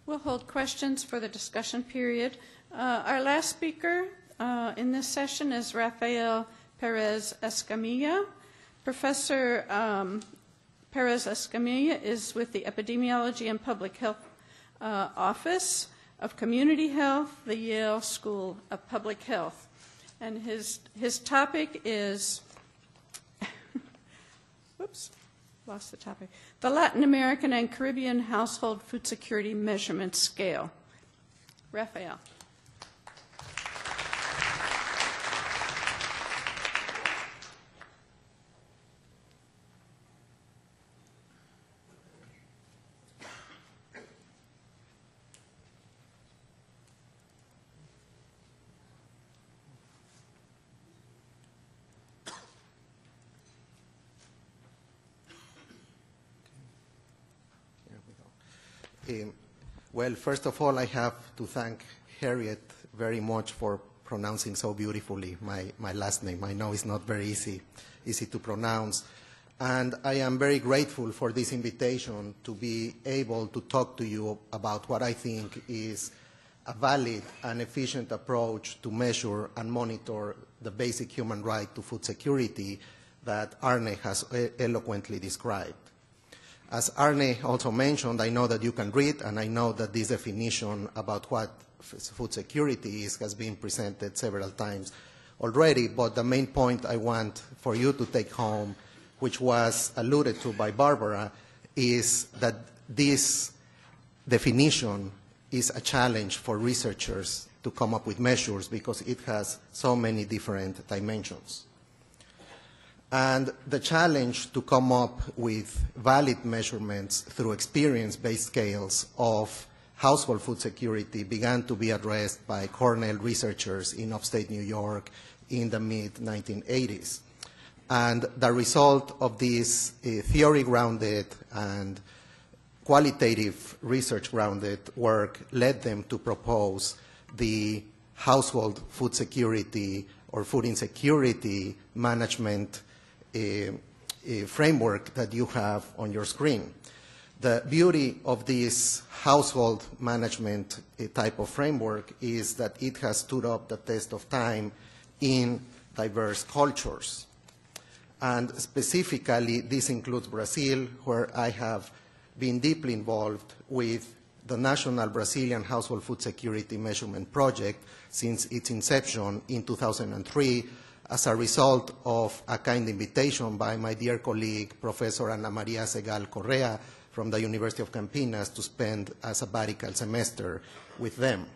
We'll hold questions for the discussion period. Our last speaker in this session is Rafael Perez Escamilla. Professor Perez Escamilla is with the Epidemiology and Public Health Office of Community Health, the Yale School of Public Health. And his topic is, whoops, lost the topic, the Latin American and Caribbean Household Food Security Measurement Scale. Rafael. Well, first of all, I have to thank Harriet very much for pronouncing so beautifully my last name. I know it's not very easy to pronounce. And I am very grateful for this invitation to be able to talk to you about what I think is a valid and efficient approach to measure and monitor the basic human right to food security that Arne has eloquently described. As Arne also mentioned, I know that you can read, and I know that this definition about what food security is has been presented several times already, but the main point I want for you to take home, which was alluded to by Barbara, is that this definition is a challenge for researchers to come up with measures because it has so many different dimensions. And the challenge to come up with valid measurements through experience-based scales of household food security began to be addressed by Cornell researchers in upstate New York in the mid-1980s. And the result of this theory-grounded and qualitative research-grounded work led them to propose the household food security or food insecurity management framework that you have on your screen. The beauty of this household management type of framework is that it has stood up the test of time in diverse cultures. And specifically, this includes Brazil, where I have been deeply involved with the National Brazilian Household Food Security Measurement Project since its inception in 2003, as a result of a kind invitation by my dear colleague, Professor Ana Maria Segal Correa from the University of Campinas to spend a sabbatical semester with them.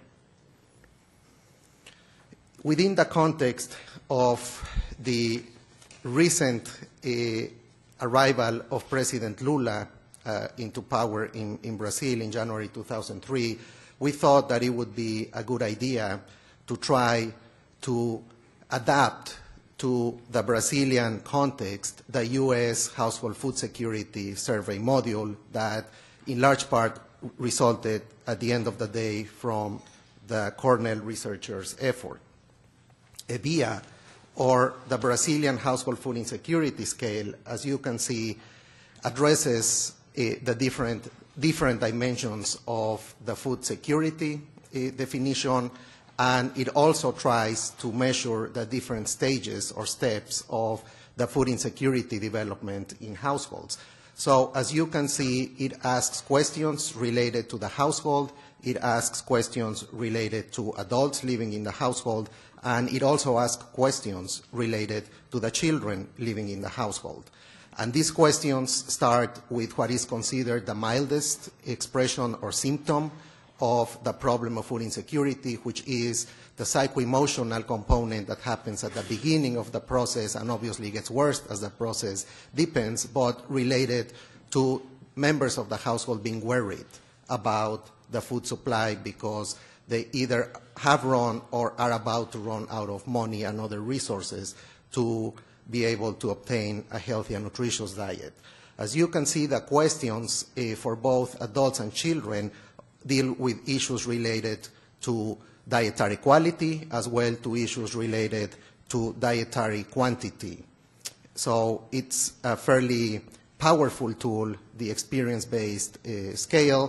Within the context of the recent arrival of President Lula into power in Brazil in January 2003, we thought that it would be a good idea to try to adapt to the Brazilian context the U.S. Household Food Security Survey module that in large part resulted at the end of the day from the Cornell researchers' effort. EBIA, or the Brazilian Household Food Insecurity Scale, as you can see, addresses the different dimensions of the food security definition, and it also tries to measure the different stages or steps of the food insecurity development in households. So as you can see, it asks questions related to the household, it asks questions related to adults living in the household, and it also asks questions related to the children living in the household. And these questions start with what is considered the mildest expression or symptom of the problem of food insecurity, which is the psycho-emotional component that happens at the beginning of the process and obviously gets worse as the process deepens, but related to members of the household being worried about the food supply because they either have run or are about to run out of money and other resources to be able to obtain a healthy and nutritious diet. As you can see, the questions for both adults and children deal with issues related to dietary quality as well to issues related to dietary quantity. So it's a fairly powerful tool, the experience-based scale,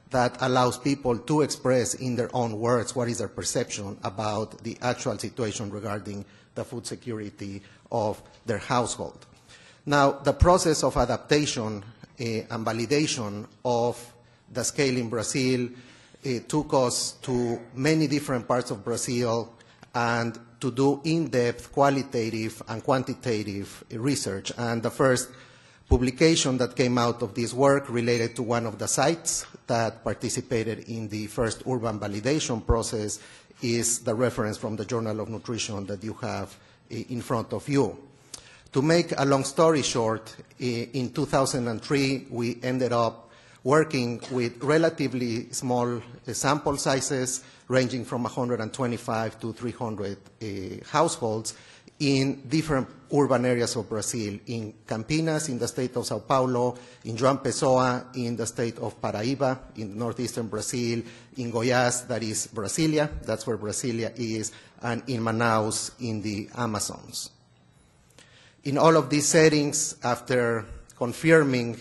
that allows people to express in their own words what is their perception about the actual situation regarding the food security of their household. Now, the process of adaptation and validation of the scale in Brazil took us to many different parts of Brazil and to do in-depth qualitative and quantitative research. And the first publication that came out of this work related to one of the sites that participated in the first urban validation process is the reference from the Journal of Nutrition that you have in front of you. To make a long story short, in 2003 we ended up working with relatively small sample sizes ranging from 125 to 300 households in different urban areas of Brazil, in Campinas, in the state of Sao Paulo, in João Pessoa, in the state of Paraíba, in northeastern Brazil, in Goiás, that is Brasilia, that's where Brasilia is, and in Manaus, in the Amazons. In all of these settings, after confirming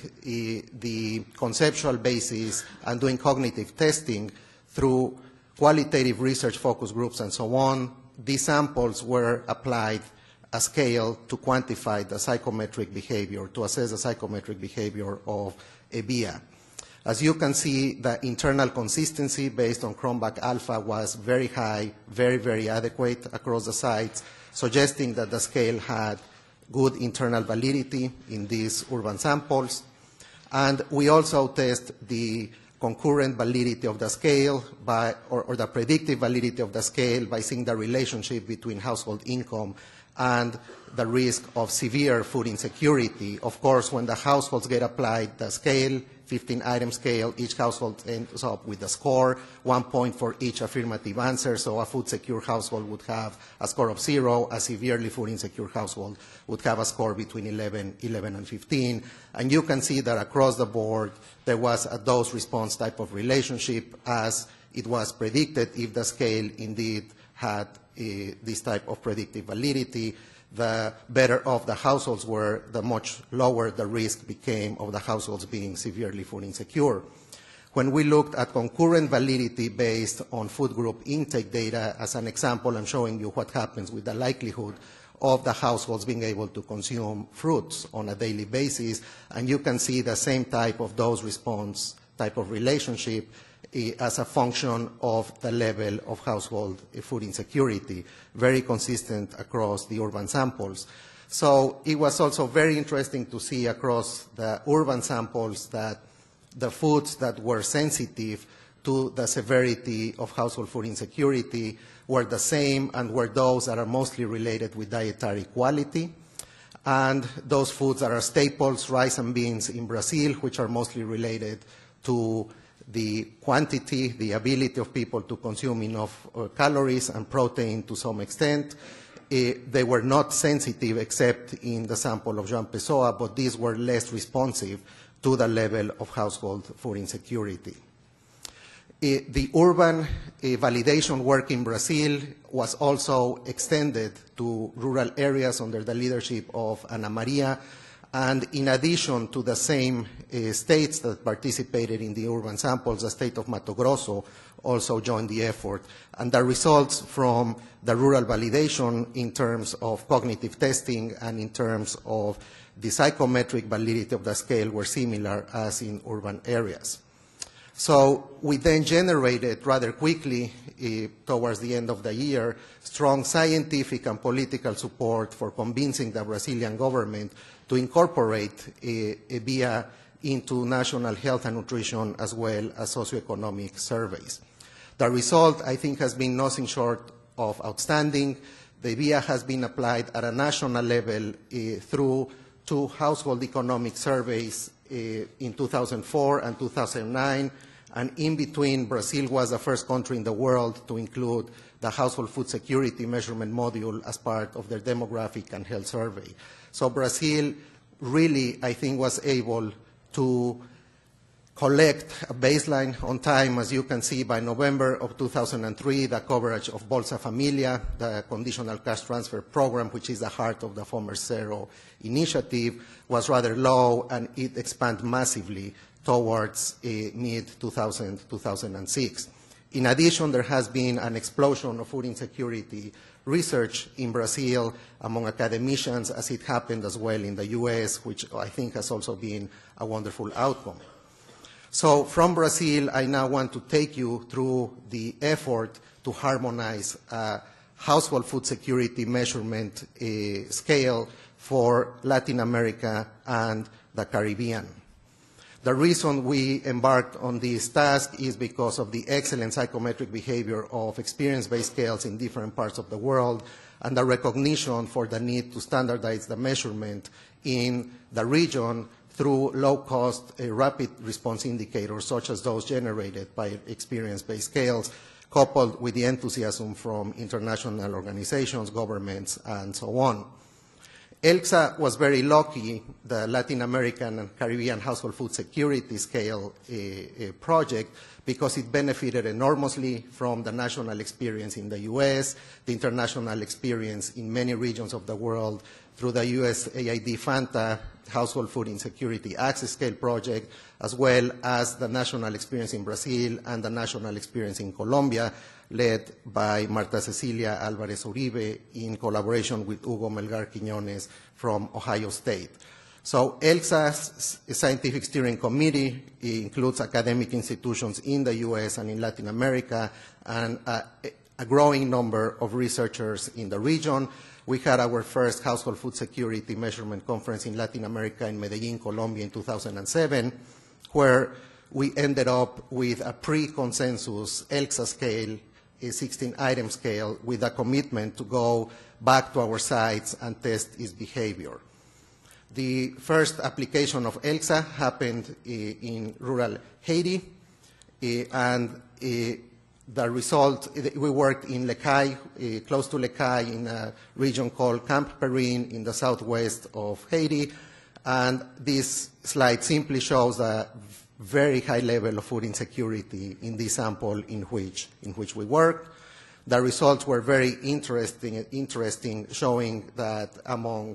the conceptual basis and doing cognitive testing through qualitative research focus groups and so on, these samples were applied a scale to quantify the psychometric behavior, to assess the psychometric behavior of EBIA. As you can see, the internal consistency based on Cronbach alpha was very high, very, very adequate across the sites, suggesting that the scale had good internal validity in these urban samples. And we also test the concurrent validity of the scale or the predictive validity of the scale by seeing the relationship between household income and the risk of severe food insecurity. Of course, when the households get applied the scale, 15-item scale, each household ends up with a score, 1 point for each affirmative answer, so a food-secure household would have a score of 0, a severely food-insecure household would have a score between 11 and 15. And you can see that across the board, there was a dose-response type of relationship as it was predicted if the scale indeed had this type of predictive validity. The better off the households were, the much lower the risk became of the households being severely food insecure. When we looked at concurrent validity based on food group intake data, as an example, I'm showing you what happens with the likelihood of the households being able to consume fruits on a daily basis, and you can see the same type of dose-response type of relationship as a function of the level of household food insecurity, very consistent across the urban samples. So it was also very interesting to see across the urban samples that the foods that were sensitive to the severity of household food insecurity were the same and were those that are mostly related with dietary quality. And those foods that are staples, rice and beans in Brazil, which are mostly related to the quantity, the ability of people to consume enough calories and protein to some extent. They were not sensitive except in the sample of João Pessoa, but these were less responsive to the level of household food insecurity. The urban validation work in Brazil was also extended to rural areas under the leadership of Ana Maria. And in addition to the same states that participated in the urban samples, the state of Mato Grosso also joined the effort. And the results from the rural validation in terms of cognitive testing and in terms of the psychometric validity of the scale were similar as in urban areas. So we then generated rather quickly, towards the end of the year, strong scientific and political support for convincing the Brazilian government to incorporate EBIA into national health and nutrition as well as socioeconomic surveys. The result, I think, has been nothing short of outstanding. The EBIA has been applied at a national level through 2 household economic surveys in 2004 and 2009, and in between, Brazil was the first country in the world to include the household food security measurement module as part of their demographic and health survey. So Brazil really, I think, was able to collect a baseline on time. As you can see, by November of 2003, the coverage of Bolsa Familia, the conditional cash transfer program, which is the heart of the Former Zero initiative, was rather low, and it expanded massively towards mid-2006. In addition, there has been an explosion of food insecurity research in Brazil among academicians, as it happened as well in the US, which I think has also been a wonderful outcome. So from Brazil, I now want to take you through the effort to harmonize household food security measurement scale for Latin America and the Caribbean. The reason we embarked on this task is because of the excellent psychometric behavior of experience-based scales in different parts of the world and the recognition for the need to standardize the measurement in the region through low-cost rapid response indicators such as those generated by experience-based scales, coupled with the enthusiasm from international organizations, governments, and so on. ELCSA was very lucky, the Latin American and Caribbean Household Food Security Scale project, because it benefited enormously from the national experience in the US, the international experience in many regions of the world through the USAID FANTA Household Food Insecurity Access Scale project, as well as the national experience in Brazil and the national experience in Colombia, led by Marta Cecilia Alvarez Uribe in collaboration with Hugo Melgar Quiñones from Ohio State. So ELCSA's scientific steering committee includes academic institutions in the US and in Latin America and a growing number of researchers in the region. We had our first household food security measurement conference in Latin America in Medellin, Colombia in 2007, where we ended up with a pre-consensus ELCSA scale, a 16-item scale, with a commitment to go back to our sites and test its behavior. The first application of ELCSA happened in rural Haiti, and the result, we worked in Le Cay, close to Le Cay, in a region called Camp Perrin in the southwest of Haiti, and this slide simply shows a very high level of food insecurity in this sample in which we worked. The results were very interesting, showing that among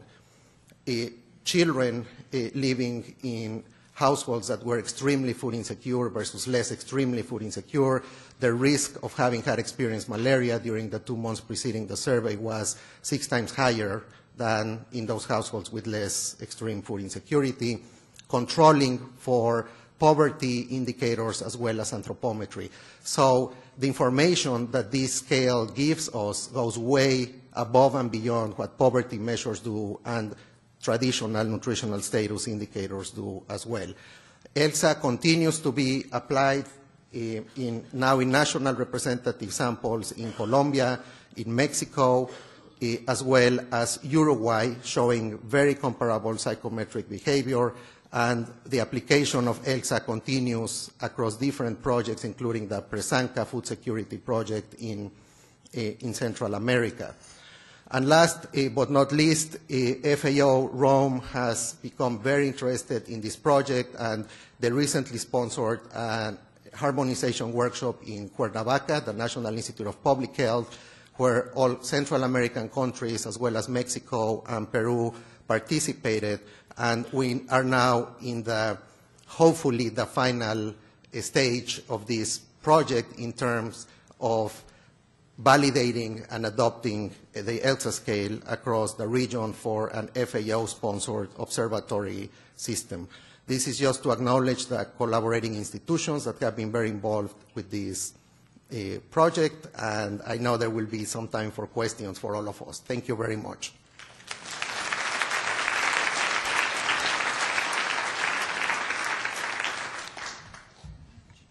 children living in households that were extremely food insecure versus less extremely food insecure, the risk of having had experienced malaria during the 2 months preceding the survey was 6 times higher than in those households with less extreme food insecurity, controlling for poverty indicators as well as anthropometry. So the information that this scale gives us goes way above and beyond what poverty measures do and traditional nutritional status indicators do as well. ELCSA continues to be applied now in national representative samples in Colombia, in Mexico, as well as Uruguay, showing very comparable psychometric behavior, and the application of ELCSA continues across different projects, including the Presanca Food Security Project in Central America. And last but not least, FAO Rome has become very interested in this project, and they recently sponsored a harmonization workshop in Cuernavaca, the National Institute of Public Health, where all Central American countries, as well as Mexico and Peru, participated. And we are now in hopefully the final stage of this project in terms of validating and adopting the ELCSA scale across the region for an FAO-sponsored observatory system. This is just to acknowledge the collaborating institutions that have been very involved with this project, and I know there will be some time for questions for all of us. Thank you very much.